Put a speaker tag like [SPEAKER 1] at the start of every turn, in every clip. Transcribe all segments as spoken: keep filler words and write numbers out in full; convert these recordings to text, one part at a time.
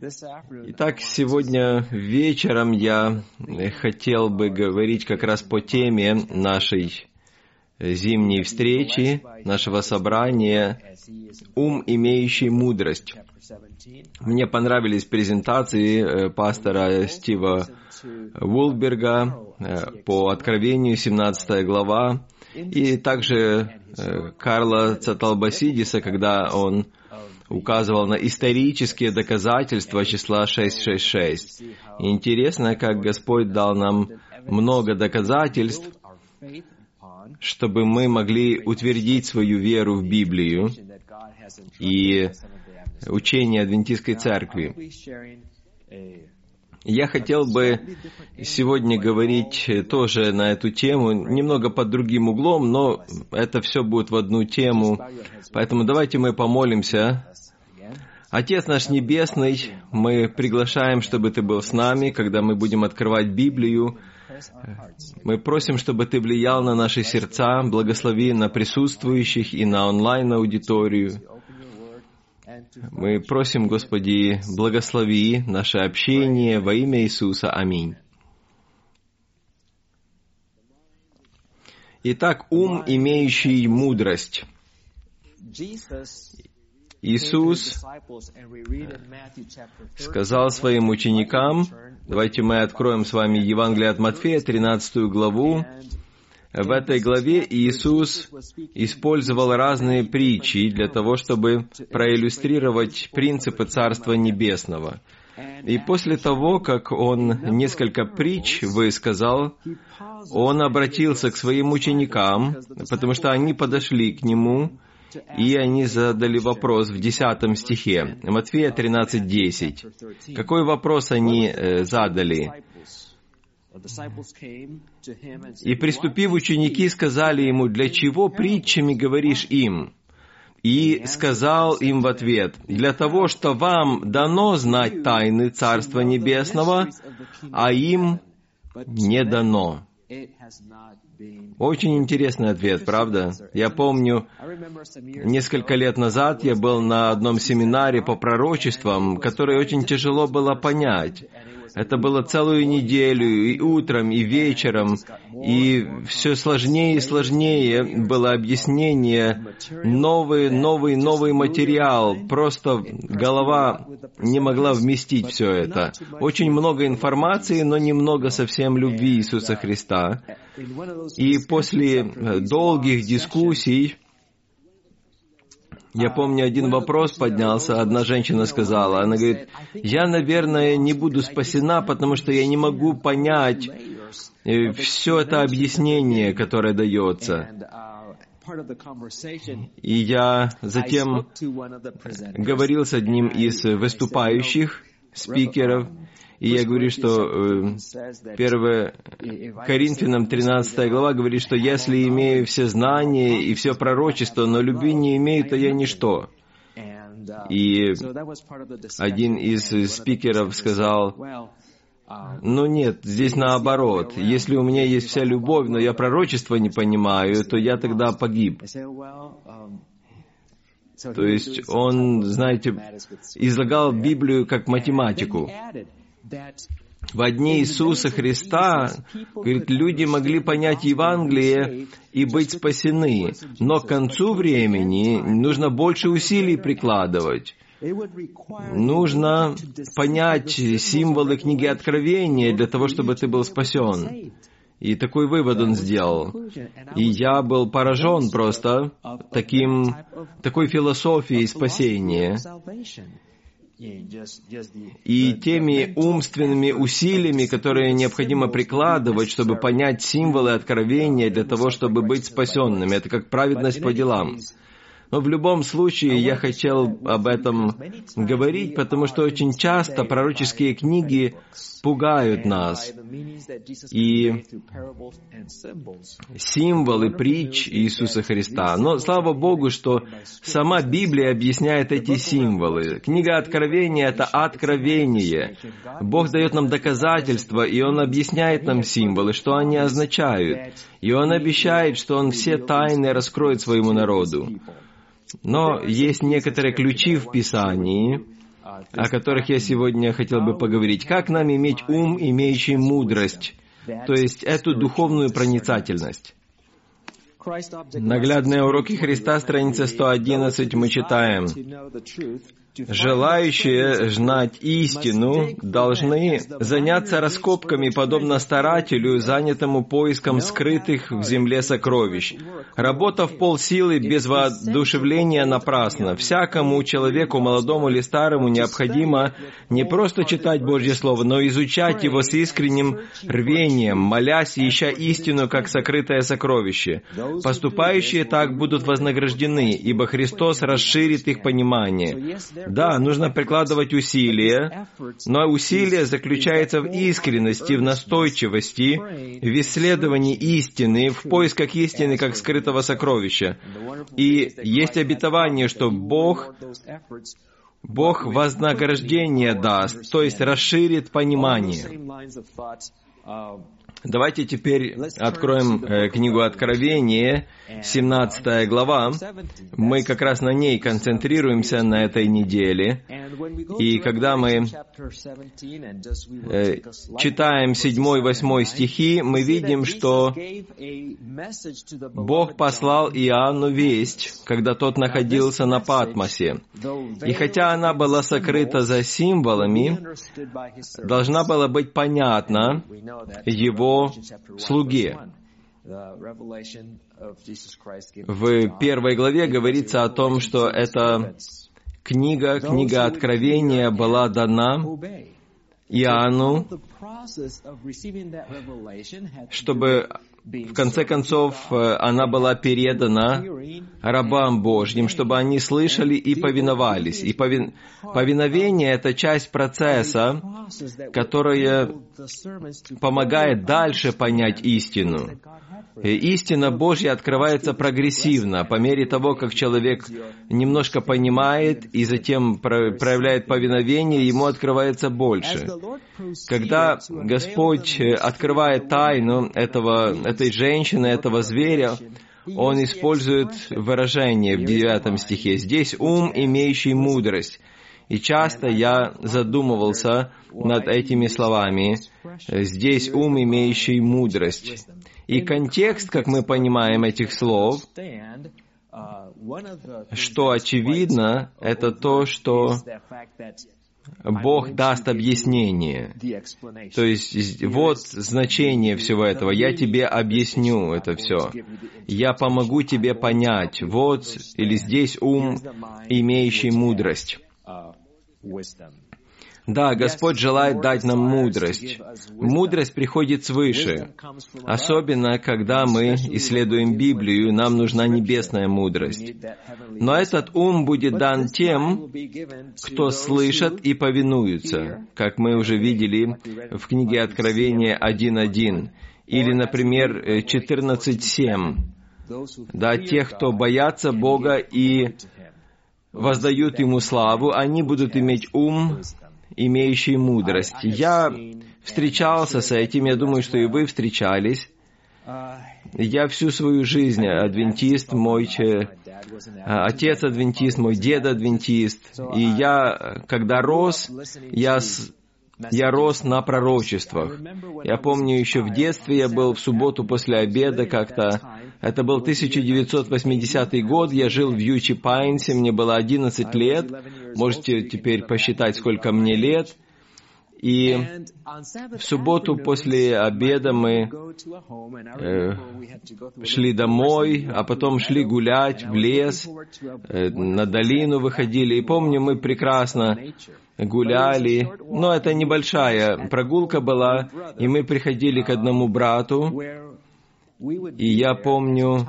[SPEAKER 1] Итак, сегодня вечером я хотел бы говорить как раз по теме нашей зимней встречи, нашего собрания «Ум, имеющий мудрость». Мне понравились презентации пастора Стива Вулберга по Откровению, семнадцатая глава, и также Карла Цаталбасидиса, когда он указывал на исторические доказательства числа шестьсот шестьдесят шесть. И интересно, как Господь дал нам много доказательств, чтобы мы могли утвердить свою веру в Библию и учение Адвентистской Церкви. Я хотел бы сегодня говорить тоже на эту тему, немного под другим углом, но это все будет в одну тему. Поэтому давайте мы помолимся. Отец наш Небесный, мы приглашаем, чтобы Ты был с нами, когда мы будем открывать Библию. Мы просим, чтобы Ты влиял на наши сердца, благослови на присутствующих и на онлайн-аудиторию. Мы просим, Господи, благослови наше общение во имя Иисуса. Аминь. Итак, ум, имеющий мудрость. Иисус сказал своим ученикам, давайте мы откроем с вами Евангелие от Матфея, тринадцатую главу. В этой главе Иисус использовал разные притчи для того, чтобы проиллюстрировать принципы Царства Небесного. И после того, как Он несколько притч высказал, Он обратился к своим ученикам, потому что они подошли к Нему, и они задали вопрос в десятом стихе, Матфея тринадцать десять. Какой вопрос они э, задали? «И, приступив, ученики сказали Ему, для чего притчами говоришь им?» И сказал им в ответ, «Для того, что вам дано знать тайны Царства Небесного, а им не дано». Очень интересный ответ, правда? Я помню, несколько лет назад я был на одном семинаре по пророчествам, который очень тяжело было понять. Это было целую неделю, и утром, и вечером, и все сложнее и сложнее было объяснение, новый, новый, новый материал. Просто голова не могла вместить все это. Очень много информации, но немного совсем любви Иисуса Христа. И после долгих дискуссий, я помню, один вопрос поднялся, одна женщина сказала, она говорит, я, наверное, не буду спасена, потому что я не могу понять все это объяснение, которое дается. И я затем говорил с одним из выступающих спикеров, и я говорю, что первое Коринфянам тринадцатая глава говорит, что если имею все знания и все пророчество, но любви не имею, то я ничто. И один из спикеров сказал, ну нет, здесь наоборот. Если у меня есть вся любовь, но я пророчество не понимаю, то я тогда погиб. То есть он, знаете, излагал Библию как математику. Во дни Иисуса Христа, говорит, люди могли понять Евангелие и быть спасены, но к концу времени нужно больше усилий прикладывать. Нужно понять символы книги Откровения для того, чтобы ты был спасен. И такой вывод он сделал. И я был поражен просто таким, такой философией спасения. И теми умственными усилиями, которые необходимо прикладывать, чтобы понять символы откровения для того, чтобы быть спасенными. Это как праведность по делам. Но в любом случае я хотел об этом говорить, потому что очень часто пророческие книги пугают нас. И символы притч Иисуса Христа. Но слава Богу, что сама Библия объясняет эти символы. Книга Откровения — это откровение. Бог дает нам доказательства, и Он объясняет нам символы, что они означают. И Он обещает, что Он все тайны раскроет своему народу. Но есть некоторые ключи в Писании, о которых я сегодня хотел бы поговорить. Как нам иметь ум, имеющий мудрость, то есть эту духовную проницательность? Наглядные уроки Христа, страница сто одиннадцать, мы читаем: «Желающие знать истину должны заняться раскопками, подобно старателю, занятому поиском скрытых в земле сокровищ. Работа в полсилы без воодушевления напрасна. Всякому человеку, молодому или старому, необходимо не просто читать Божье Слово, но изучать его с искренним рвением, молясь и ища истину, как сокрытое сокровище. Поступающие так будут вознаграждены, ибо Христос расширит их понимание». Да, нужно прикладывать усилия, но усилие заключается в искренности, в настойчивости, в исследовании истины, в поисках истины как скрытого сокровища. И есть обетование, что Бог, Бог вознаграждение даст, то есть расширит понимание. Давайте теперь откроем э, книгу Откровения, семнадцатая глава. Мы как раз на ней концентрируемся на этой неделе. И когда мы э, читаем седьмой, восьмой стихи, мы видим, что Бог послал Иоанну весть, когда тот находился на Патмосе. И хотя она была сокрыта за символами, должна была быть понятна его слуге. В первой главе говорится о том, что эта книга, книга Откровения, была дана Иоанну, чтобы в конце концов она была передана рабам Божьим, чтобы они слышали и повиновались. И повин... повиновение — это часть процесса, которая помогает дальше понять истину. И истина Божья открывается прогрессивно, по мере того, как человек немножко понимает и затем проявляет повиновение, ему открывается больше. Когда Господь открывает тайну этого, этой женщины, этого зверя, Он использует выражение в девятом стихе: «Здесь ум, имеющий мудрость». И часто я задумывался над этими словами: «Здесь ум, имеющий мудрость». И контекст, как мы понимаем, этих слов, что очевидно, это то, что Бог даст объяснение. То есть вот значение всего этого. Я тебе объясню это все. Я помогу тебе понять. Вот, или здесь ум, имеющий мудрость. Да, Господь желает дать нам мудрость. Мудрость приходит свыше. Особенно, когда мы исследуем Библию, нам нужна небесная мудрость. Но этот ум будет дан тем, кто слышит и повинуется, как мы уже видели в книге Откровения один один. Или, например, четырнадцать семь. Да, тех, кто боятся Бога и воздают Ему славу, они будут иметь ум, имеющий мудрость. Я встречался с этим, я думаю, что и вы встречались. Я всю свою жизнь адвентист, мой отец адвентист, мой дед адвентист. И я, когда рос, я, я рос на пророчествах. Я помню, еще в детстве я был в субботу после обеда как-то. Это был тысяча девятьсот восьмидесятый год, я жил в Ючи Пайнсе, мне было одиннадцать лет. Можете теперь посчитать, сколько мне лет. И в субботу после обеда мы э, шли домой, а потом шли гулять в лес, э, на долину выходили. И помню, мы прекрасно гуляли. Но это небольшая прогулка была, и мы приходили к одному брату. И я помню,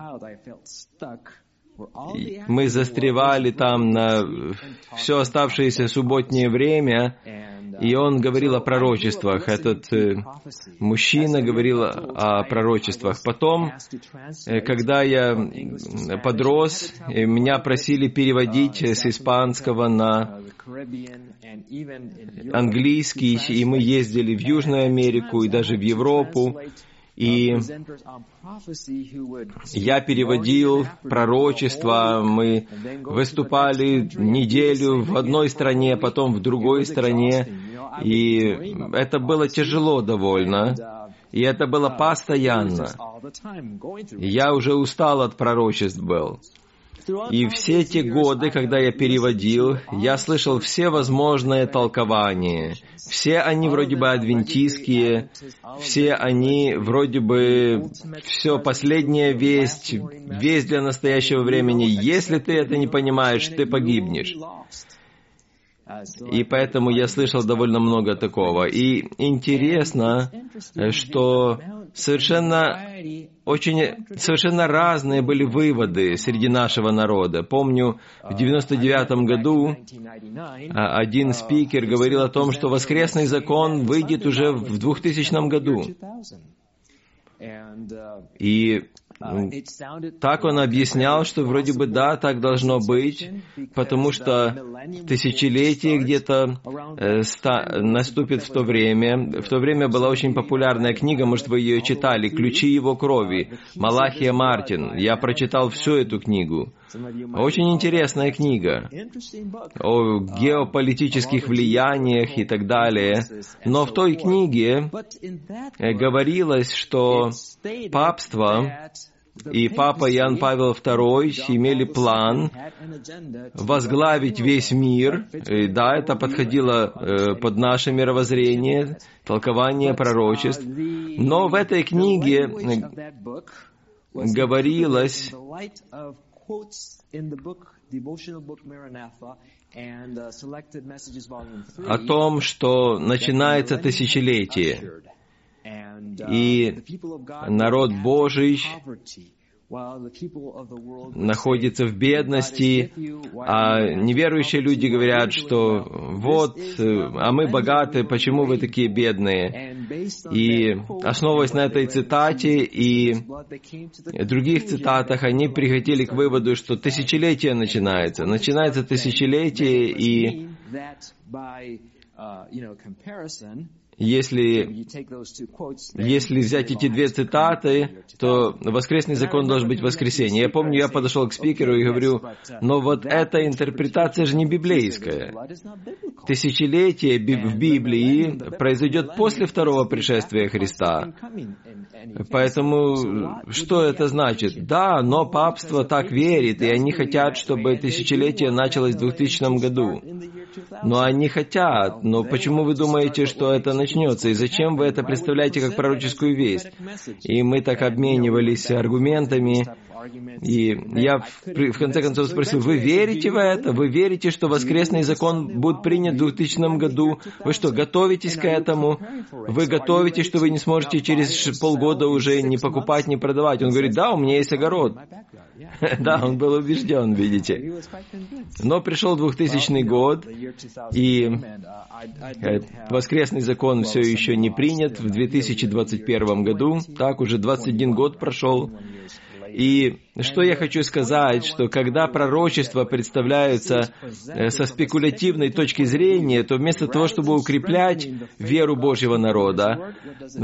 [SPEAKER 1] мы застревали там на все оставшееся субботнее время, и он говорил о пророчествах. Этот э, мужчина говорил о пророчествах. Потом, э, когда я подрос, э, меня просили переводить с испанского на английский, и мы ездили в Южную Америку и даже в Европу. И я переводил пророчества, мы выступали неделю в одной стране, потом в другой стране, и это было тяжело довольно, и это было постоянно. Я уже устал от пророчеств был. И все те годы, когда я переводил, я слышал все возможные толкования. Все они вроде бы адвентистские, все они вроде бы все последняя весть, весть для настоящего времени. Если ты это не понимаешь, ты погибнешь. И поэтому я слышал довольно много такого. И интересно, что совершенно, очень, совершенно разные были выводы среди нашего народа. Помню, в девяносто девятом году один спикер говорил о том, что воскресный закон выйдет уже в двухтысячном году. И так он объяснял, что вроде бы да, так должно быть, потому что тысячелетие где-то э, ста- наступит в то время. В то время была очень популярная книга, может, вы ее читали, «Ключи его крови», Малахия Мартин. Я прочитал всю эту книгу. Очень интересная книга о геополитических влияниях и так далее. Но в той книге говорилось, что папство и папа Иоанн Павел второй имели план возглавить весь мир. И да, это подходило э, под наше мировоззрение, толкование пророчеств. Но в этой книге говорилось о том, что начинается тысячелетие, и народ Божий находится в бедности, а неверующие люди говорят, что вот, а мы богаты, почему вы такие бедные? И основываясь на этой цитате и других цитатах, они приходили к выводу, что тысячелетие начинается. Начинается тысячелетие, и Если, если взять эти две цитаты, то воскресный закон должен быть воскресенье. Я помню, я подошел к спикеру и говорю, но вот эта интерпретация же не библейская. Тысячелетие в Библии произойдет после второго пришествия Христа. Поэтому что это значит? Да, но папство так верит, и они хотят, чтобы тысячелетие началось в двухтысячном году. Но они хотят. Но почему вы думаете, что это начнется? И зачем вы это представляете как пророческую весть? И мы так обменивались аргументами. И я в, в конце концов спросил, вы верите в это? Вы верите, что воскресный закон будет принят в двухтысячном году? Вы что, готовитесь к этому? Вы готовитесь, что вы не сможете через полгода уже не покупать, не продавать? Он говорит, да, у меня есть огород. Да, он был убежден, видите. Но пришел двухтысячный год, и воскресный закон все еще не принят в две тысячи двадцать первом году. Так, уже двадцать один год прошел. И что я хочу сказать, что когда пророчества представляются со спекулятивной точки зрения, то вместо того, чтобы укреплять веру Божьего народа,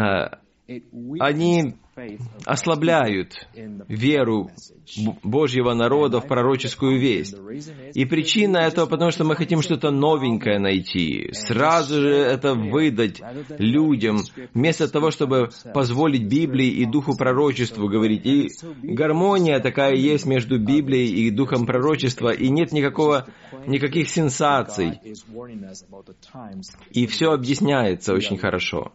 [SPEAKER 1] они ослабляют веру Божьего народа в пророческую весть. И причина этого, потому что мы хотим что-то новенькое найти, сразу же это выдать людям, вместо того, чтобы позволить Библии и духу пророчеству говорить. И гармония такая есть между Библией и духом пророчества, и нет никакого, никаких сенсаций. И все объясняется очень хорошо.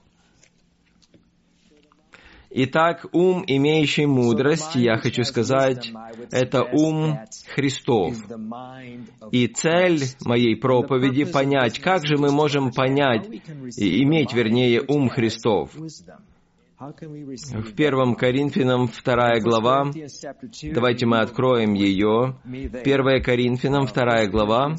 [SPEAKER 1] Итак, ум, имеющий мудрость, я хочу сказать, это ум Христов. И цель моей проповеди — понять, как же мы можем понять, иметь, вернее, ум Христов. В первом Коринфянам вторая глава, давайте мы откроем ее. первое Коринфянам вторая глава.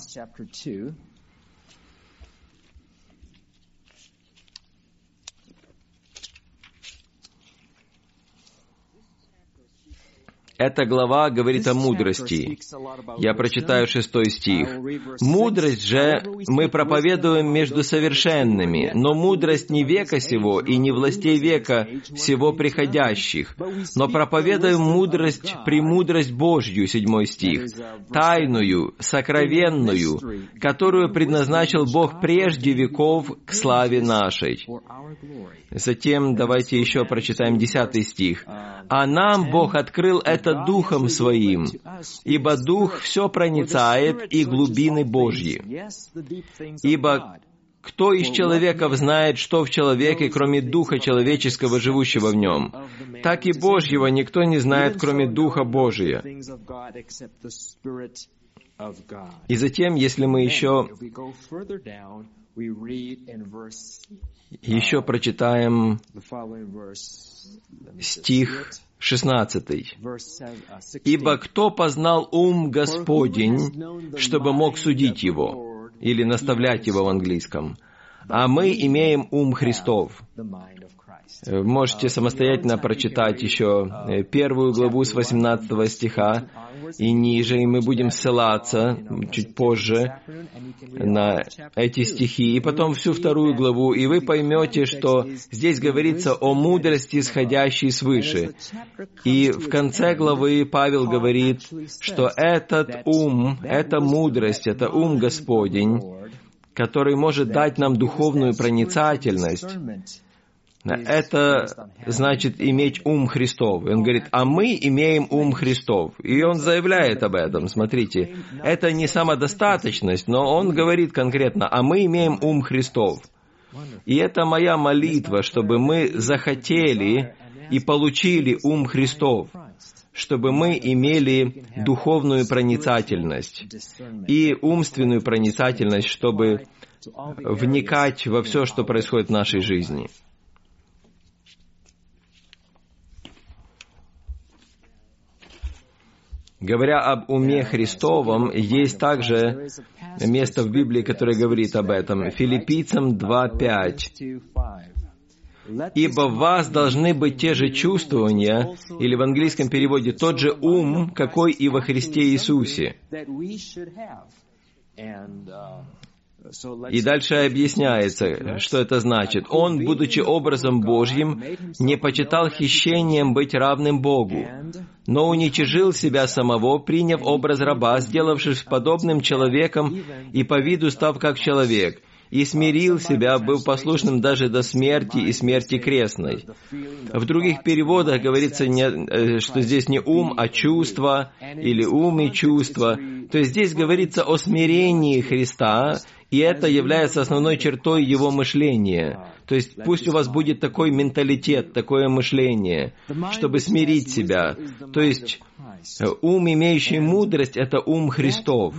[SPEAKER 1] Эта глава говорит о мудрости. Я прочитаю шестой стих. «Мудрость же мы проповедуем между совершенными, но мудрость не века сего и не властей века всего приходящих, но проповедуем мудрость, премудрость Божью», седьмой стих, «тайную, сокровенную, которую предназначил Бог прежде веков к славе нашей». Затем давайте еще прочитаем десятый стих. «А нам Бог открыл это Духом Своим, ибо Дух все проницает и глубины Божьи. Ибо кто из человеков знает, что в человеке, кроме Духа человеческого, живущего в нем? Так и Божьего никто не знает, кроме Духа Божия». И затем, если мы еще, еще прочитаем стих шестнадцатый. «Ибо кто познал ум Господень, чтобы мог судить его?» Или наставлять его в английском. «А мы имеем ум Христов». Можете самостоятельно прочитать еще первую главу с восемнадцатого стиха и ниже, и мы будем ссылаться чуть позже на эти стихи, и потом всю вторую главу, и вы поймете, что здесь говорится о мудрости, исходящей свыше. И в конце главы Павел говорит, что этот ум, эта мудрость, это ум Господень, который может дать нам духовную проницательность. Это значит иметь ум Христов. И он говорит, а мы имеем ум Христов. И он заявляет об этом, смотрите. Это не самодостаточность, но он говорит конкретно, а мы имеем ум Христов. И это моя молитва, чтобы мы захотели и получили ум Христов, чтобы мы имели духовную проницательность и умственную проницательность, чтобы вникать во все, что происходит в нашей жизни. Говоря об уме Христовом, есть также место в Библии, которое говорит об этом. Филиппийцам два пять. «Ибо в вас должны быть те же чувствования», или в английском переводе «тот же ум, какой и во Христе Иисусе». И дальше объясняется, что это значит. «Он, будучи образом Божьим, не почитал хищением быть равным Богу, но уничижил себя самого, приняв образ раба, сделавшись подобным человеком и по виду став как человек, и смирил себя, был послушным даже до смерти и смерти крестной». В других переводах говорится, не, что здесь не ум, а чувство, или ум и чувство. То есть здесь говорится о смирении Христа, и это является основной чертой Его мышления. То есть пусть у вас будет такой менталитет, такое мышление, чтобы смирить себя. То есть ум, имеющий мудрость, это ум Христов.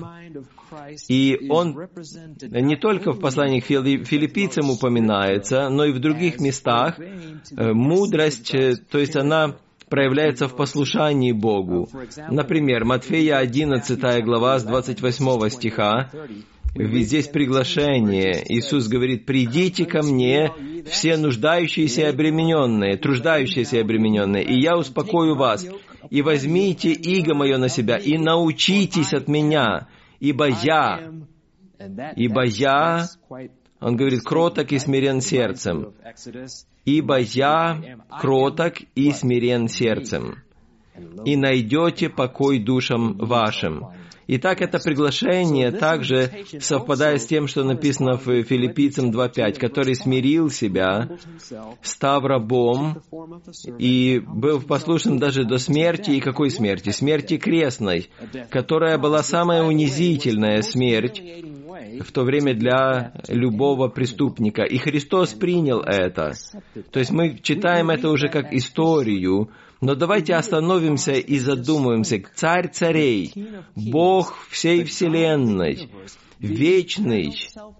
[SPEAKER 1] И он не только в послании к филиппийцам упоминается, но и в других местах. Мудрость, то есть она проявляется в послушании Богу. Например, Матфея одиннадцатая глава с двадцать восьмого стиха. Ведь здесь приглашение. Иисус говорит, «Придите ко мне, все нуждающиеся и обремененные, труждающиеся и обремененные, и я успокою вас. И возьмите иго мое на себя, и научитесь от меня, ибо я, ибо я, он говорит, кроток и смирен сердцем, ибо я кроток и смирен сердцем, и найдете покой душам вашим». Итак, это приглашение также совпадает с тем, что написано в Филиппийцам два пять, который смирил себя, став рабом, и был послушным даже до смерти. И какой смерти? Смерти крестной, которая была самая унизительная смерть в то время для любого преступника. И Христос принял это. То есть мы читаем это уже как историю, но давайте остановимся и задумаемся. Царь царей, Бог всей вселенной, вечный,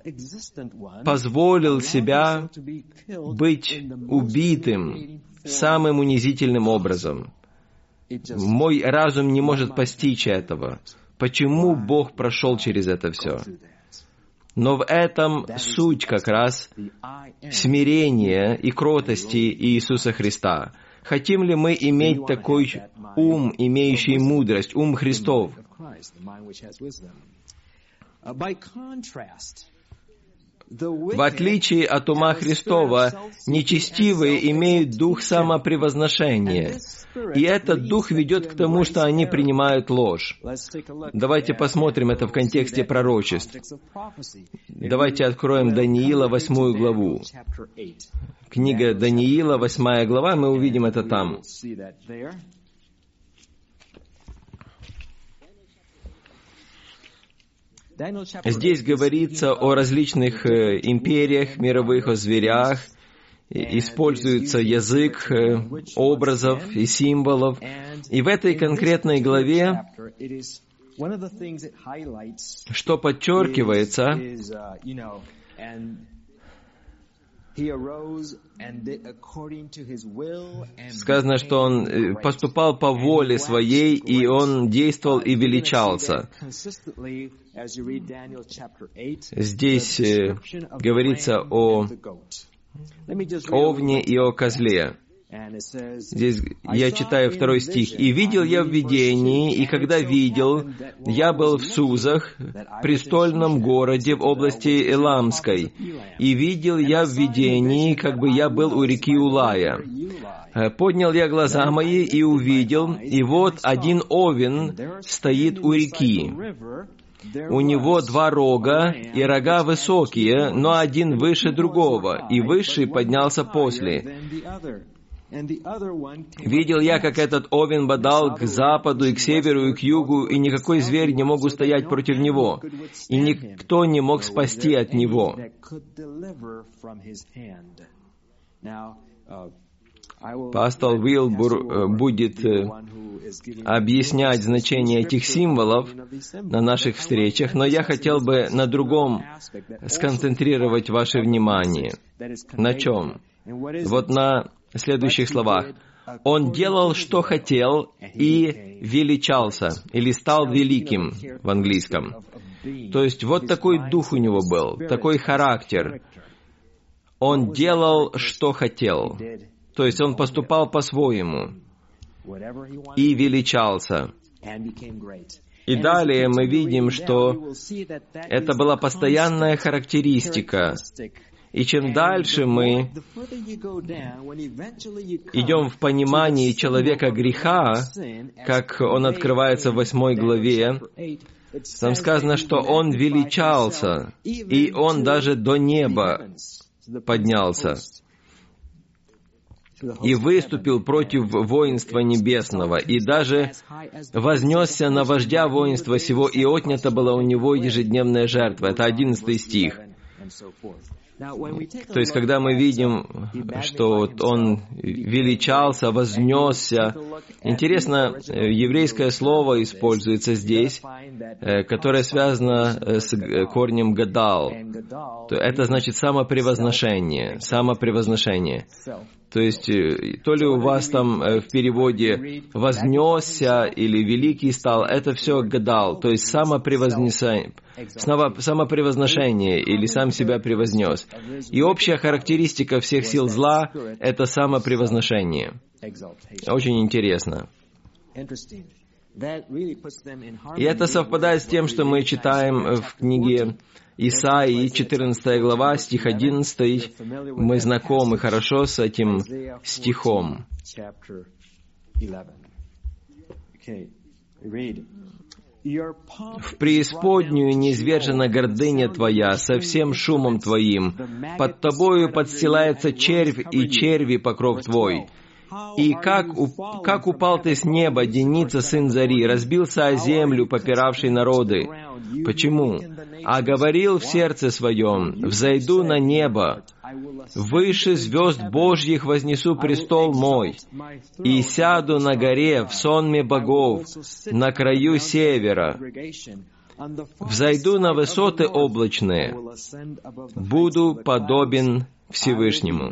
[SPEAKER 1] позволил себя быть убитым самым унизительным образом. Мой разум не может постичь этого. Почему Бог прошел через это все? Но в этом суть как раз смирения и кротости Иисуса Христа. Хотим ли мы иметь такой ум, имеющий мудрость, ум Христов? В отличие от ума Христова, нечестивые имеют дух самопревозношения, и этот дух ведет к тому, что они принимают ложь. Давайте посмотрим это в контексте пророчеств. Давайте откроем Даниила, восьмую главу. Книга Даниила, восьмая глава, мы увидим это там. Здесь говорится о различных империях мировых, о зверях, используется язык образов и символов. И в этой конкретной главе, что подчеркивается, сказано, что он поступал по воле своей, и он действовал и величался. Здесь говорится о овне и о козле. Здесь я читаю второй стих. «И видел я в видении, и когда видел, я был в Сузах, престольном городе в области Эламской, и видел я в видении, как бы я был у реки Улая. Поднял я глаза мои и увидел, и вот один овен стоит у реки. У него два рога, и рога высокие, но один выше другого, и высший поднялся после. Видел я, как этот овен бодал к западу и к северу и к югу, и никакой зверь не мог устоять против него, и никто не мог спасти от него». Пастор Уилбур будет объяснять значение этих символов на наших встречах, но я хотел бы на другом сконцентрировать ваше внимание. На чем? Вот на следующих словах. «Он делал, что хотел, и величался», или «стал великим» в английском. То есть вот такой дух у него был, такой характер. Он делал, что хотел. То есть он поступал по-своему и величался. И далее мы видим, что это была постоянная характеристика. И чем дальше мы идем в понимании человека греха, как он открывается в восьмой главе, там сказано, что он величался, и он даже до неба поднялся и выступил против воинства небесного, и даже вознесся на вождя воинства сего, и отнята была у него ежедневная жертва. Это одиннадцатый стих. То есть, когда мы видим, что он величался, вознесся, интересно, еврейское слово используется здесь, которое связано с корнем «гадал». Это значит самопревозношение, самопревозношение. То есть, то ли у вас там в переводе «вознесся» или «великий стал», это все «гадал», то есть самопревознесение, самопревозношение или «сам себя превознес». И общая характеристика всех сил зла — это самопревозношение. Очень интересно. И это совпадает с тем, что мы читаем в книге Исаии, четырнадцатая глава, стих одиннадцатый. Мы знакомы хорошо с этим стихом. «В преисподнюю низвержена гордыня твоя со всем шумом твоим, под тобою подстилается червь, и черви покров твой. И как, как упал ты с неба, Деница, сын Зари, разбился о землю, попиравший народы. Почему? А говорил в сердце своем: взойду на небо, выше звезд Божьих вознесу престол мой, и сяду на горе в сонме богов, на краю севера. Взойду на высоты облачные, буду подобен Всевышнему».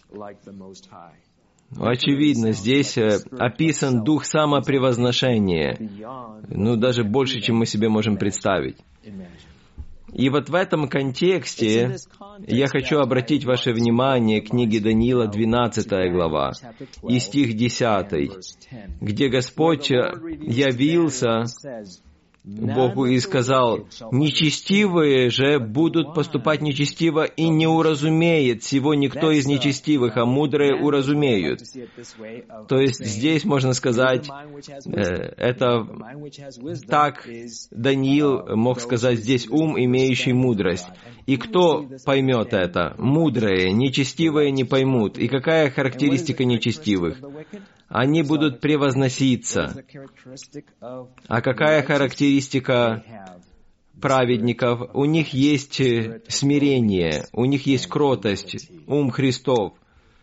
[SPEAKER 1] Очевидно, здесь описан дух самопревозношения, ну, даже больше, чем мы себе можем представить. И вот в этом контексте я хочу обратить ваше внимание к книге Даниила, двенадцатая глава, и стих десятый, где Господь явился Богу и сказал: «Нечестивые же будут поступать нечестиво, и не уразумеет сего никто из нечестивых, а мудрые уразумеют». То есть здесь можно сказать, это так Даниил мог сказать здесь: ум, имеющий мудрость. И кто поймет это? Мудрые, нечестивые не поймут. И какая характеристика нечестивых? Они будут превозноситься. А какая характеристика праведников? У них есть смирение, у них есть кротость, ум Христов.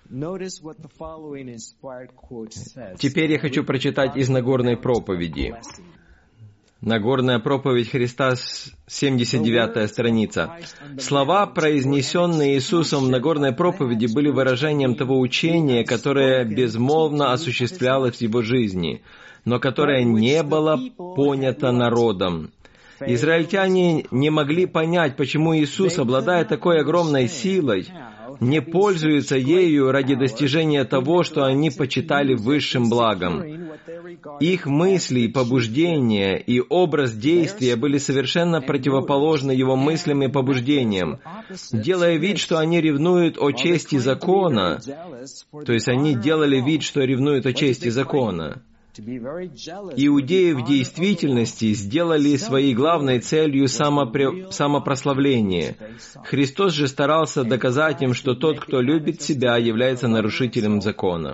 [SPEAKER 1] Теперь я хочу прочитать из Нагорной проповеди. Нагорная проповедь Христа, семьдесят девятая страница. Слова, произнесенные Иисусом в Нагорной проповеди, были выражением того учения, которое безмолвно осуществлялось в Его жизни, но которое не было понято народом. Израильтяне не могли понять, почему Иисус, обладая такой огромной силой, не пользуется ею ради достижения того, что они почитали высшим благом. Их мысли, побуждения и образ действия были совершенно противоположны его мыслям и побуждениям. Делая вид, что они ревнуют о чести закона, то есть они делали вид, что ревнуют о чести закона, иудеи в действительности сделали своей главной целью самопре... самопрославление. Христос же старался доказать им, что тот, кто любит себя, является нарушителем закона.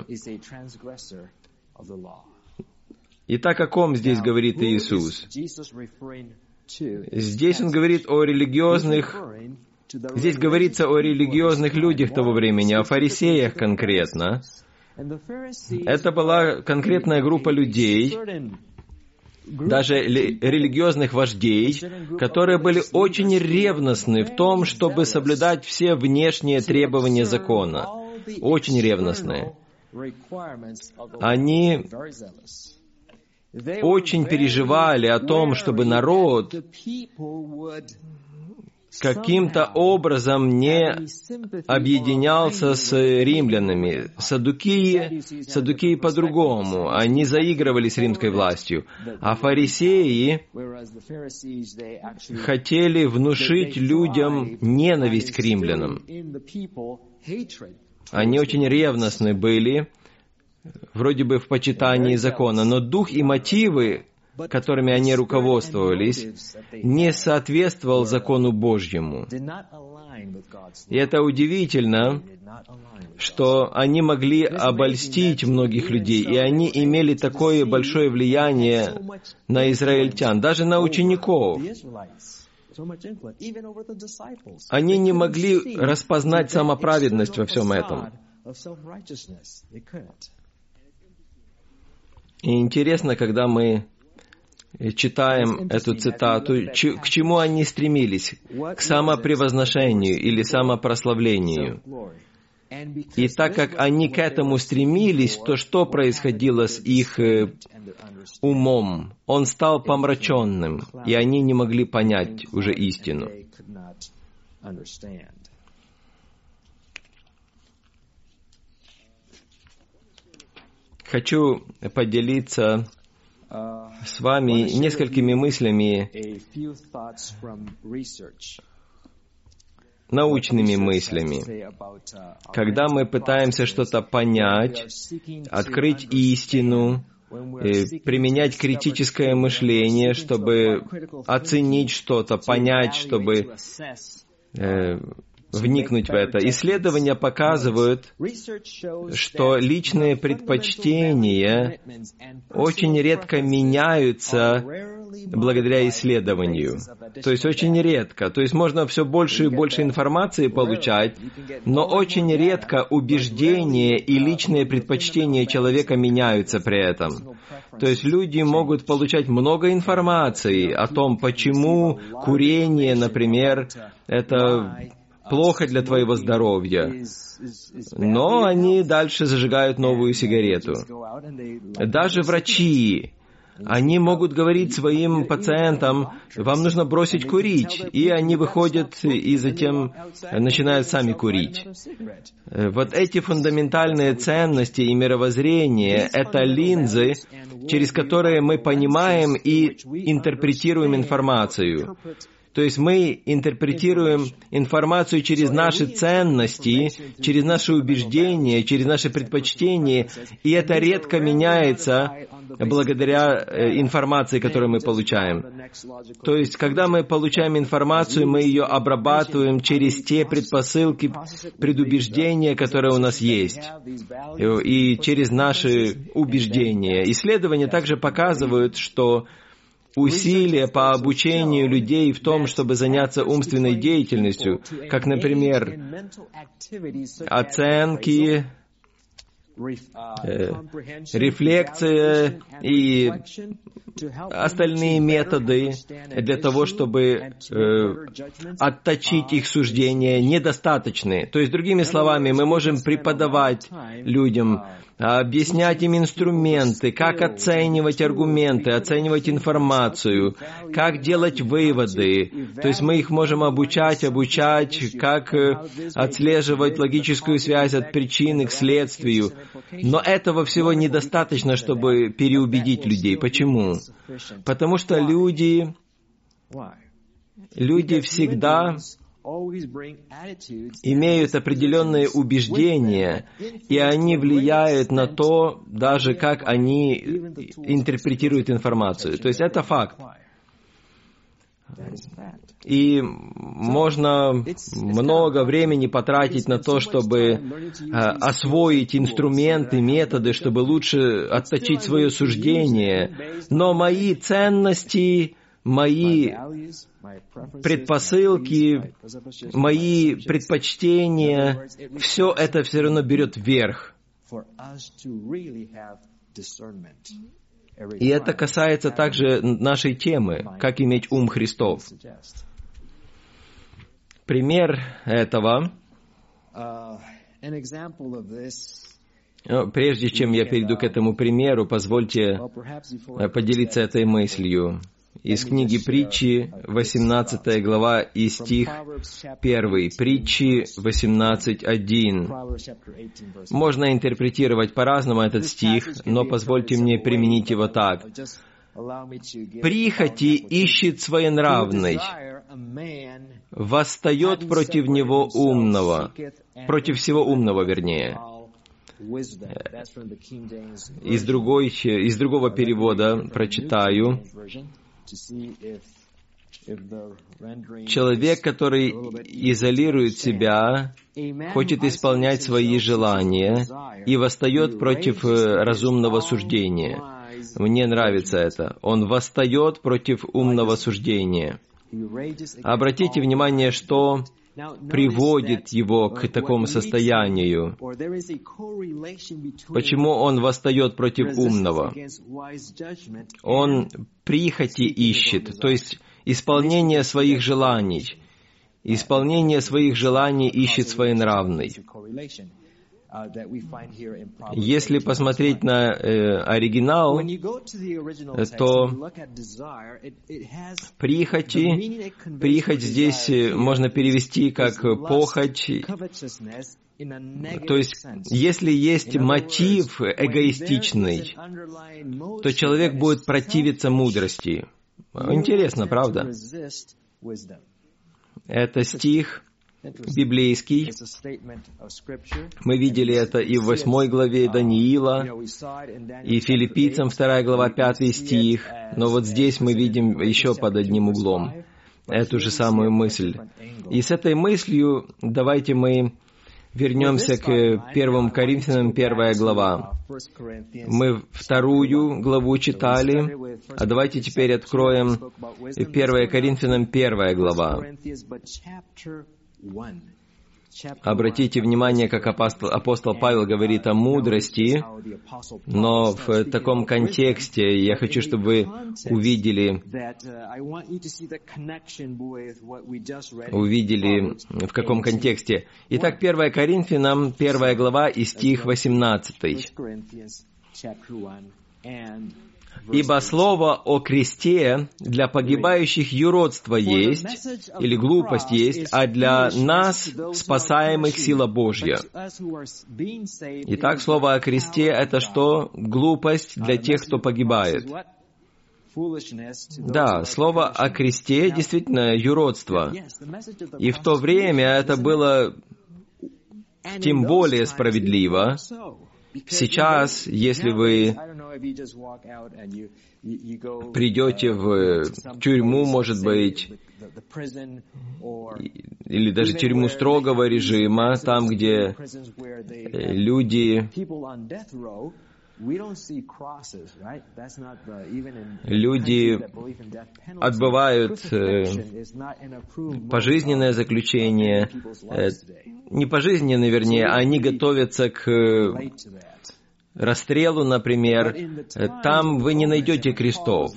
[SPEAKER 1] Итак, о ком здесь говорит Иисус? Здесь Он говорит о религиозных... Здесь говорится о религиозных людях того времени, о фарисеях конкретно. Это была конкретная группа людей, даже религиозных вождей, которые были очень ревностны в том, чтобы соблюдать все внешние требования закона. Очень ревностные. Они очень переживали о том, чтобы народ каким-то образом не объединялся с римлянами. Саддукии, саддукии по-другому. Они заигрывали с римской властью. А фарисеи хотели внушить людям ненависть к римлянам. Они очень ревностны были, вроде бы в почитании закона, но дух и мотивы, которыми они руководствовались, не соответствовал закону Божьему. И это удивительно, что они могли обольстить многих людей, и они имели такое большое влияние на израильтян, даже на учеников. Они не могли распознать самоправедность во всем этом. И интересно, когда мы читаем эту цитату, к чему они стремились? К самопревозношению или самопрославлению. И так как они к этому стремились, то что происходило с их умом? Он стал помраченным, и они не могли понять уже истину. Хочу поделиться с вами несколькими мыслями, научными мыслями. Когда мы пытаемся что-то понять, открыть истину, применять критическое мышление, чтобы оценить что-то, понять, чтобы э, вникнуть в это. Исследования показывают, что личные предпочтения очень редко меняются благодаря исследованию. То есть очень редко. То есть можно все больше и больше информации получать, но очень редко убеждения и личные предпочтения человека меняются при этом. То есть люди могут получать много информации о том, почему курение, например, это плохо для твоего здоровья, но они дальше зажигают новую сигарету. Даже врачи, Они могут говорить своим пациентам: вам нужно бросить курить, и они выходят и затем начинают сами курить. Вот эти фундаментальные ценности и мировоззрение — это линзы, через которые мы понимаем и интерпретируем информацию. То есть мы интерпретируем информацию через наши ценности, через наши убеждения, через наши предпочтения, и это редко меняется благодаря информации, которую мы получаем. То есть, когда мы получаем информацию, мы ее обрабатываем через те предпосылки, предубеждения, которые у нас есть, и через наши убеждения. Исследования также показывают, что усилия по обучению людей в том, чтобы заняться умственной деятельностью, как, например, оценки, э, рефлексия и остальные методы для того, чтобы э, отточить их суждения, недостаточны. То есть, другими словами, мы можем преподавать людям, объяснять им инструменты, как оценивать аргументы, оценивать информацию, как делать выводы. То есть мы их можем обучать, обучать, как отслеживать логическую связь от причины к следствию. Но этого всего недостаточно, чтобы переубедить людей. Почему? Потому что люди, люди всегда имеют определенные убеждения, и они влияют на то, даже как они интерпретируют информацию. То есть это факт. И можно много времени потратить на то, чтобы освоить инструменты, методы, чтобы лучше отточить свое суждение. Но мои ценности, мои предпосылки, мои предпочтения, все это все равно берет вверх. И это касается также нашей темы, как иметь ум Христов. Пример этого, прежде чем я перейду к этому примеру, позвольте поделиться этой мыслью. Из книги Притчи, восемнадцатая глава и стих первый. Притчи восемнадцать один. Можно интерпретировать по-разному этот стих, но позвольте мне применить его так. «Прихоти ищет своенравный, восстает против него умного», против всего умного, вернее. Из, другой, из другого перевода прочитаю. Человек, который изолирует себя, хочет исполнять свои желания и восстает против разумного суждения. Мне нравится это. Он восстает против умного суждения. Обратите внимание, что приводит его к такому состоянию. Почему он восстает против умного? Он прихоти ищет, то есть исполнение своих желаний. Исполнение своих желаний ищет своенравный. Если посмотреть на э, оригинал, то прихоти, прихоть здесь можно перевести как похоть. То есть, если есть мотив эгоистичный, то человек будет противиться мудрости. Интересно, правда? Это стих библейский. Мы видели это и в восьмой главе Даниила, и Филиппийцам вторая глава, пятый стих. Но вот здесь мы видим еще под одним углом эту же самую мысль. И с этой мыслью давайте мы вернемся к первым Коринфянам, первая глава. Мы вторую главу читали, а давайте теперь откроем первая Коринфянам, первая глава. Обратите внимание, как апостол, апостол Павел говорит о мудрости, но в таком контексте я хочу, чтобы вы увидели, увидели, в каком контексте. Итак, первая Коринфянам, первая глава и стих восемнадцатый. Ибо слово о кресте для погибающих юродство есть, или глупость есть, а для нас, спасаемых, сила Божья. Итак, слово о кресте — это что? Глупость для тех, кто погибает. Да, слово о кресте действительно юродство. И в то время это было тем более справедливо. Сейчас, если вы придете в тюрьму, может быть, или даже тюрьму строгого режима, там, где люди, люди отбывают пожизненное заключение, не пожизненное, вернее, они готовятся к расстрелу, например, там вы не найдете крестов.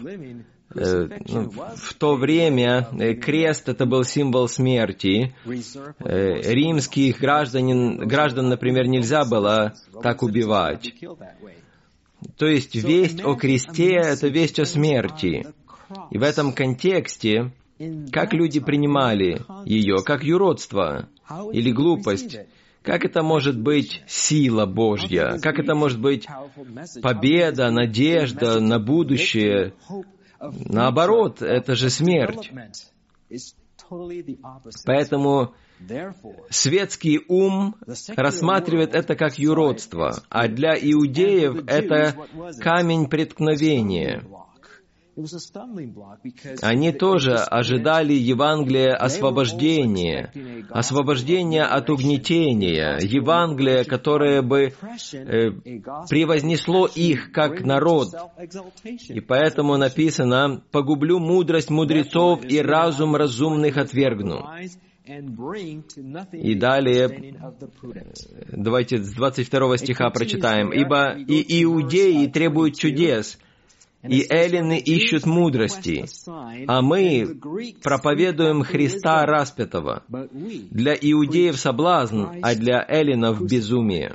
[SPEAKER 1] В то время крест — это был символ смерти. Римских граждан, граждан, например, нельзя было так убивать. То есть весть о кресте — это весть о смерти. И в этом контексте, как люди принимали ее, как юродство или глупость, как это может быть сила Божья, как это может быть победа, надежда на будущее. Наоборот, это же смерть. Поэтому светский ум рассматривает это как юродство, а для иудеев это камень преткновения. Они тоже ожидали Евангелия освобождения, освобождения от угнетения, Евангелия, которое бы э, превознесло их как народ. И поэтому написано: «Погублю мудрость мудрецов и разум разумных отвергну». И далее, давайте с двадцать второго стиха прочитаем. «Ибо и иудеи требуют чудес, и эллины ищут мудрости, а мы проповедуем Христа распятого. Для иудеев соблазн, а для эллинов безумие».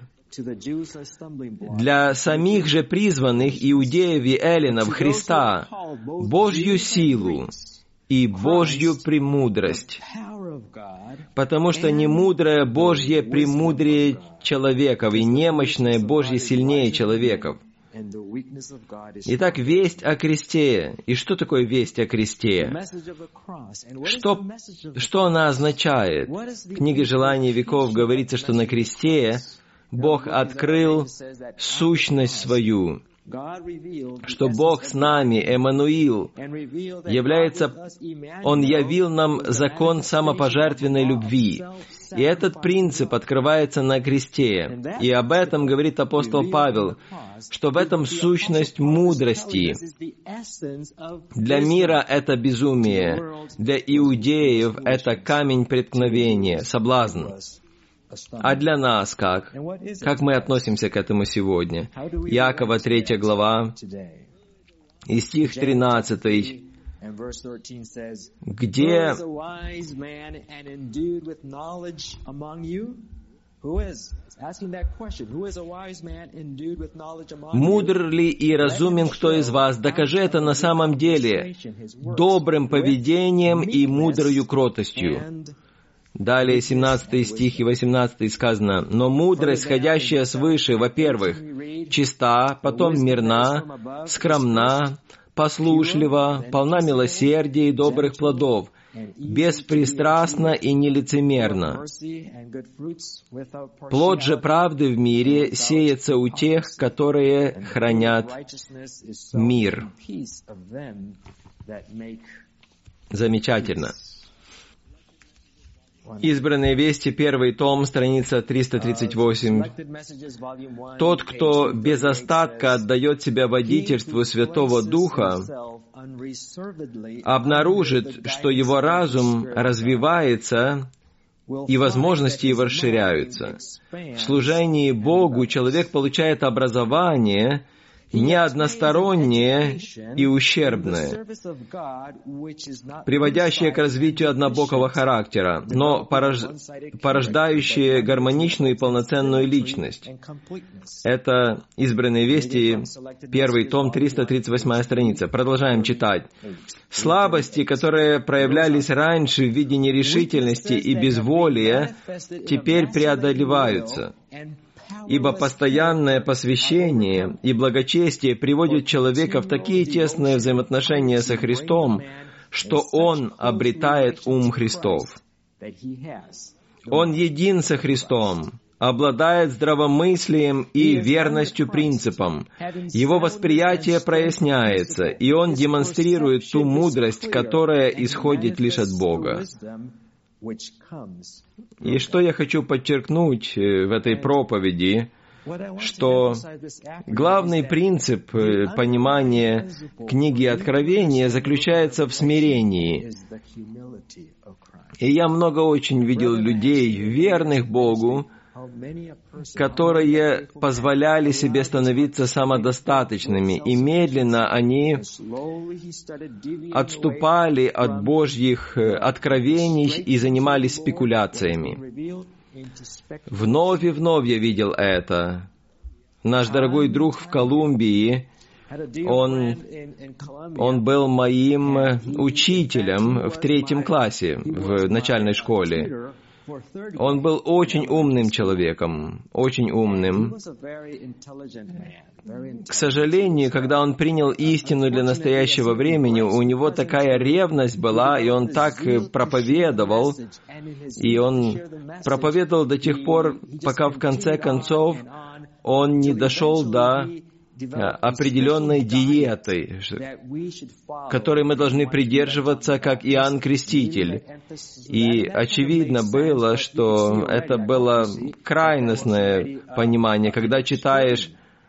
[SPEAKER 1] Для самих же призванных иудеев и эллинов Христа Божью силу и Божью премудрость, потому что немудрое Божье премудрее человеков, и немощное Божье сильнее человеков. Итак, весть о кресте. И что такое весть о кресте? Что, что она означает? В книге «Желание веков» говорится, что на кресте Бог открыл сущность свою, что Бог с нами, Эммануил, является, Он явил нам закон самопожертвенной любви. И этот принцип открывается на кресте. И об этом говорит апостол Павел, что в этом сущность мудрости. Для мира это безумие, для иудеев это камень преткновения, соблазн. А для нас как? Как мы относимся к этому сегодня? Иакова третья глава, и стих тринадцатый, где «Мудр ли и разумен кто из вас? Докажи это на самом деле добрым поведением и мудрою кротостью». Далее семнадцатый стих и восемнадцатый сказано: «Но мудрость, сходящая свыше, во-первых, чиста, потом мирна, скромна, послушлива, полна милосердия и добрых плодов, беспристрастна и нелицемерна. Плод же правды в мире сеется у тех, которые хранят мир». Замечательно. Избранные вести, первый том, страница триста тридцать восемь. «Тот, кто без остатка отдает себя водительству Святого Духа, обнаружит, что его разум развивается и возможности его расширяются. В служении Богу человек получает образование, не одностороннее и ущербное, приводящее к развитию однобокого характера, но порождающее гармоничную и полноценную личность. Это «Избранные вести», первый том, триста тридцать восьмая страница. Продолжаем читать. «Слабости, которые проявлялись раньше в виде нерешительности и безволия, теперь преодолеваются, ибо постоянное посвящение и благочестие приводят человека в такие тесные взаимоотношения со Христом, что он обретает ум Христов. Он един со Христом, обладает здравомыслием и верностью принципам. Его восприятие проясняется, и он демонстрирует ту мудрость, которая исходит лишь от Бога». И что я хочу подчеркнуть в этой проповеди, что главный принцип понимания книги Откровения заключается в смирении. И я много очень видел людей, верных Богу, которые позволяли себе становиться самодостаточными, и медленно они отступали от Божьих откровений и занимались спекуляциями. Вновь и вновь я видел это. Наш дорогой друг в Колумбии, он, он был моим учителем в третьем классе в начальной школе. Он был очень умным человеком, очень умным. К сожалению, когда он принял истину для настоящего времени, у него такая ревность была, и он так проповедовал, и он проповедовал до тех пор, пока в конце концов он не дошел до определенной диеты, которой мы должны придерживаться, как Иоанн Креститель. И очевидно было, что это было крайностное понимание. Когда читаешь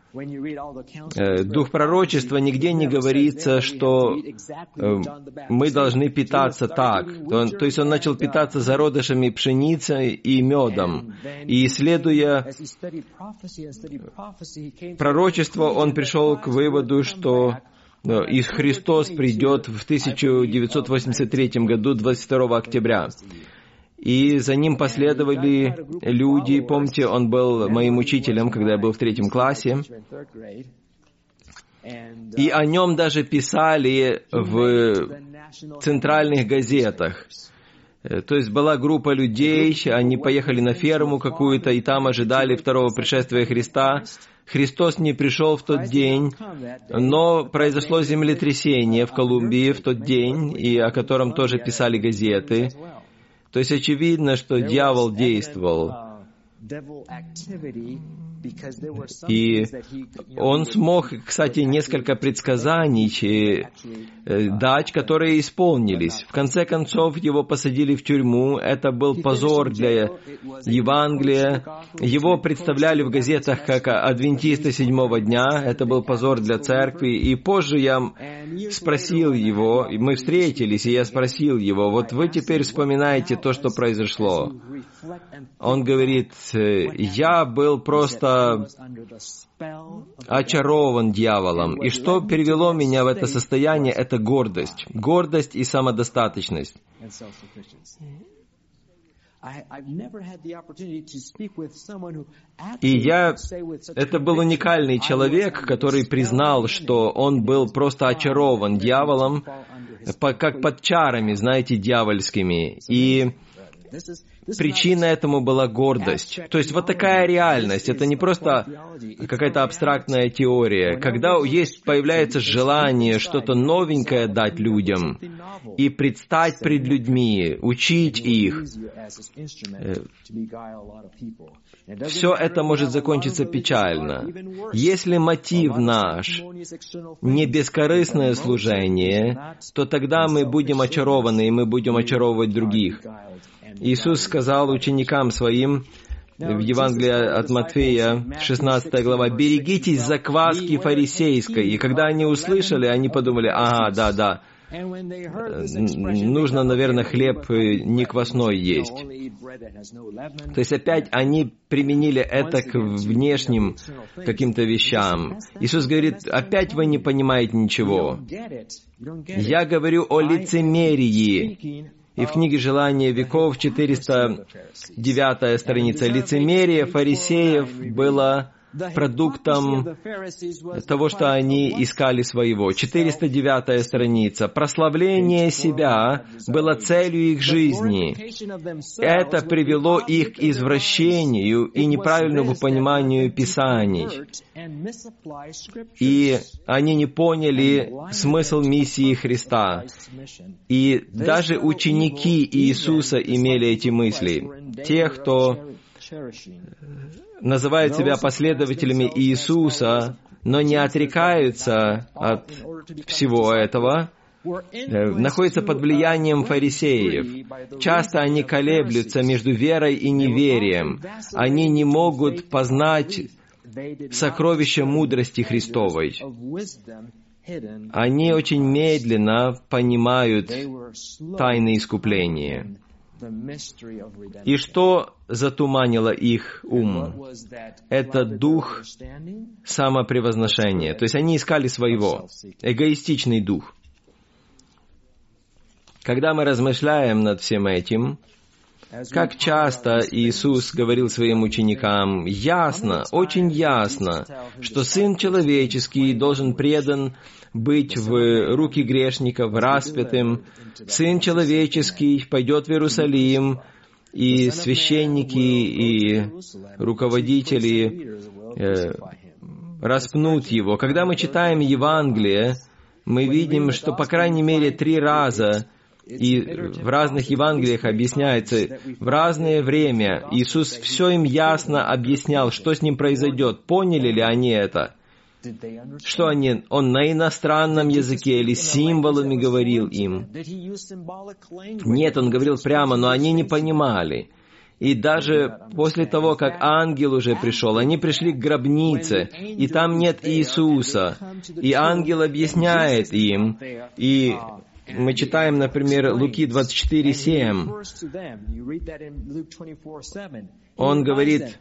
[SPEAKER 1] Дух пророчества, нигде не говорится, что мы должны питаться так. То есть он начал питаться зародышами пшеницы и медом. И исследуя пророчество, он пришел к выводу, что и Христос придет в тысяча девятьсот восемьдесят третьем году, двадцать второго октября. И за ним последовали люди. Помните, он был моим учителем, когда я был в третьем классе. И о нем даже писали в центральных газетах. То есть была группа людей, они поехали на ферму какую-то, и там ожидали второго пришествия Христа. Христос не пришел в тот день, но произошло землетрясение в Колумбии в тот день, и о котором тоже писали газеты. То есть очевидно, что дьявол действовал. И он смог, кстати, несколько предсказаний дать, которые исполнились. В конце концов, его посадили в тюрьму. Это был позор для Евангелия. Его представляли в газетах как адвентиста седьмого дня. Это был позор для церкви. И позже я спросил его, и мы встретились, и я спросил его, вот вы теперь вспоминаете то, что произошло. Он говорит, я был просто очарован дьяволом. И что перевело меня в это состояние, это гордость. Гордость и самодостаточность. И я, это был уникальный человек, который признал, что он был просто очарован дьяволом, как под чарами, знаете, дьявольскими. И причина этому была гордость. То есть вот такая реальность. Это не просто какая-то абстрактная теория. Когда есть, появляется желание что-то новенькое дать людям и предстать пред людьми, учить их, все это может закончиться печально. Если мотив наш не бескорыстное служение, то тогда мы будем очарованы, и мы будем очаровывать других. Иисус сказал ученикам Своим в Евангелии от Матфея, шестнадцатая глава, «Берегитесь закваски фарисейской». И когда они услышали, они подумали, ага, да, да, нужно, наверное, хлеб не квасной есть. То есть опять они применили это к внешним каким-то вещам. Иисус говорит, опять вы не понимаете ничего. Я говорю о лицемерии. И в книге «Желание веков», четыреста девятая страница, лицемерие фарисеев было продуктом того, что они искали своего. четыреста девятая страница. Прославление себя было целью их жизни. Это привело их к извращению и неправильному пониманию Писаний. И они не поняли смысл миссии Христа. И даже ученики Иисуса имели эти мысли. Те, кто называют себя последователями Иисуса, но не отрекаются от всего этого, находятся под влиянием фарисеев. Часто они колеблются между верой и неверием. Они не могут познать сокровища мудрости Христовой. Они очень медленно понимают тайны искупления. И что затуманило их ум? Это дух самопревозношения. То есть они искали своего. Эгоистичный дух. Когда мы размышляем над всем этим, как часто Иисус говорил своим ученикам ясно, очень ясно, что Сын Человеческий должен предан быть в руки грешников, распятым. Сын Человеческий пойдет в Иерусалим, и священники, и руководители э, распнут его. Когда мы читаем Евангелие, мы видим, что по крайней мере три раза, и в разных Евангелиях объясняется, в разное время Иисус все им ясно объяснял, что с ним произойдет. Поняли ли они это? Что они, он на иностранном языке или символами говорил им? Нет, он говорил прямо, но они не понимали. И даже после того, как ангел уже пришел, они пришли к гробнице, и там нет Иисуса. И ангел объясняет им, и мы читаем, например, Луки двадцать четыре семь. Он говорит,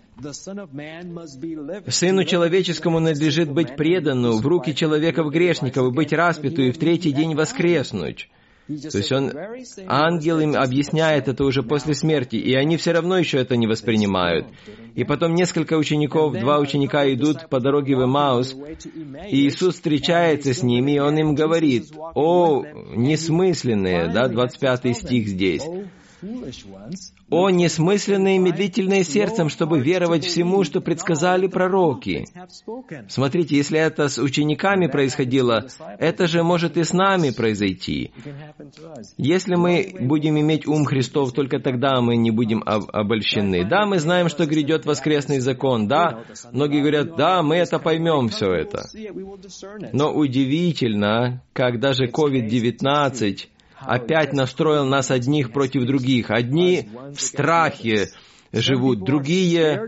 [SPEAKER 1] «Сыну человеческому надлежит быть предану в руки человеков-грешников и быть распяту, и в третий день воскреснуть». То есть он, ангел им объясняет это уже после смерти, и они все равно еще это не воспринимают. И потом несколько учеников, два ученика идут по дороге в Эмаус, и Иисус встречается с ними, и Он им говорит, «О, несмысленные», да, двадцать пятый стих здесь, «О, несмысленные и медлительные сердцем, чтобы веровать всему, что предсказали пророки». Смотрите, если это с учениками происходило, это же может и с нами произойти. Если мы будем иметь ум Христов, только тогда мы не будем обольщены. Да, мы знаем, что грядет воскресный закон, да, многие говорят, да, мы это поймем, все это. Но удивительно, как даже ковид девятнадцать опять настроил нас одних против других. Одни в страхе живут, другие,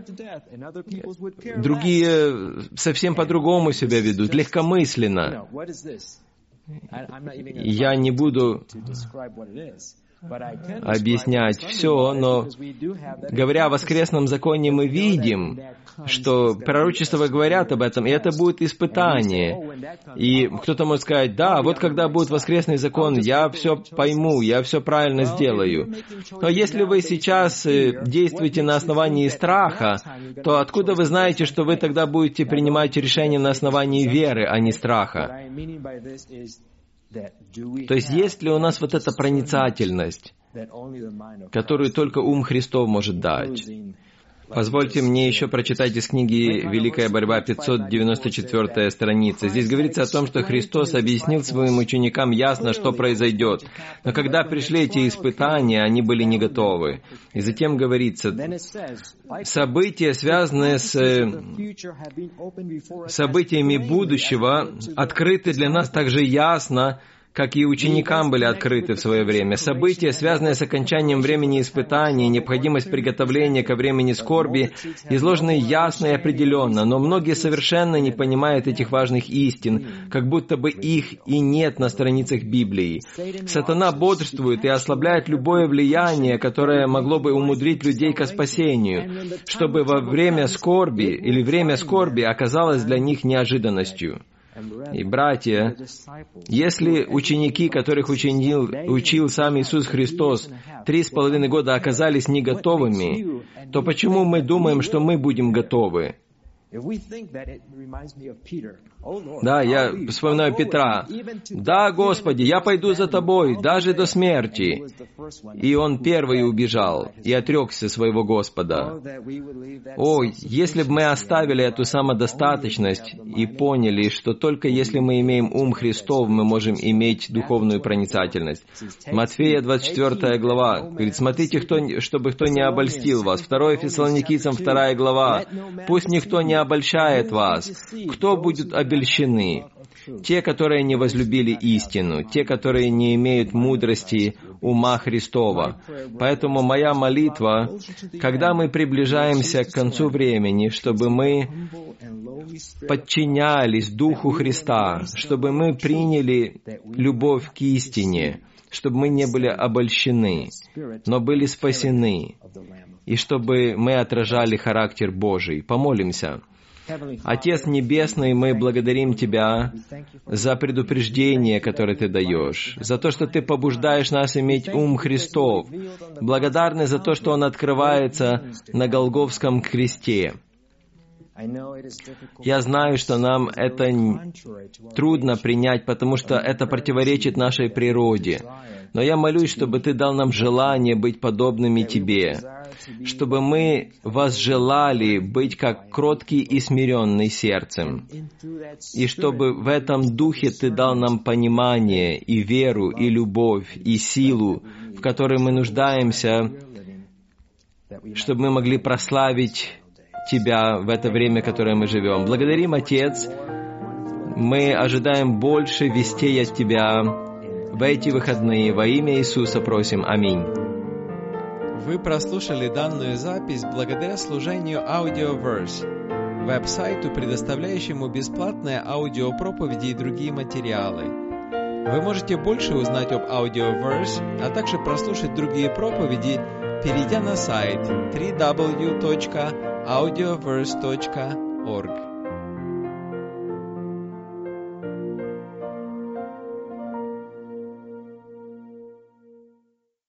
[SPEAKER 1] другие совсем по-другому себя ведут, легкомысленно. Я не буду объяснять все, но говоря о воскресном законе, мы видим, что пророчества говорят об этом, и это будет испытание. И кто-то может сказать, да, вот когда будет воскресный закон, я все пойму, я все правильно сделаю. Но если вы сейчас действуете на основании страха, то откуда вы знаете, что вы тогда будете принимать решения на основании веры, а не страха? То есть есть ли у нас вот эта проницательность, которую только ум Христов может дать? Позвольте мне еще прочитать из книги «Великая борьба», пятьсот девяносто четвёртая страница. Здесь говорится о том, что Христос объяснил своим ученикам ясно, что произойдет. Но когда пришли эти испытания, они были не готовы. И затем говорится, события, связанные с событиями будущего, открыты для нас так же ясно, как и ученикам были открыты в свое время. События, связанные с окончанием времени испытаний, необходимость приготовления ко времени скорби, изложены ясно и определенно, но многие совершенно не понимают этих важных истин, как будто бы их и нет на страницах Библии. Сатана бодрствует и ослабляет любое влияние, которое могло бы умудрить людей ко спасению, чтобы во время скорби или время скорби оказалось для них неожиданностью. И, братья, если ученики, которых учинил, учил сам Иисус Христос, три с половиной года оказались не готовыми, то почему мы думаем, что мы будем готовы? Да, я вспоминаю Петра. «Да, Господи, я пойду за Тобой, даже до смерти». И он первый убежал и отрекся своего Господа. О, если бы мы оставили эту самодостаточность и поняли, что только если мы имеем ум Христов, мы можем иметь духовную проницательность. Матфея, двадцать четвёртая глава, говорит, «Смотрите, кто, чтобы кто не обольстил вас». Второе Фессалоникийцам, вторая глава, «Пусть никто не обольщает вас». Кто будет обольщены? Те, которые не возлюбили истину, те, которые не имеют мудрости ума Христова. Поэтому моя молитва, когда мы приближаемся к концу времени, чтобы мы подчинялись Духу Христа, чтобы мы приняли любовь к истине, чтобы мы не были обольщены, но были спасены, и чтобы мы отражали характер Божий. Помолимся. Отец Небесный, мы благодарим Тебя за предупреждение, которое Ты даешь, за то, что Ты побуждаешь нас иметь ум Христов, благодарны за то, что он открывается на Голгофском кресте. Я знаю, что нам это трудно принять, потому что это противоречит нашей природе. Но я молюсь, чтобы Ты дал нам желание быть подобными Тебе, чтобы мы возжелали быть как кроткий и смиренный сердцем, и чтобы в этом духе Ты дал нам понимание, и веру, и любовь, и силу, в которой мы нуждаемся, чтобы мы могли прославить Тебя в это время, в которое мы живем. Благодарим, Отец. Мы ожидаем больше вестей от Тебя в эти выходные. Во имя Иисуса просим. Аминь.
[SPEAKER 2] Вы прослушали данную запись благодаря служению Audioverse, веб-сайту, предоставляющему бесплатные аудиопроповеди и другие материалы. Вы можете больше узнать об Audioverse, а также прослушать другие проповеди, перейдя на сайт дабл ю дабл ю дабл ю точка аудиоверс точка орг.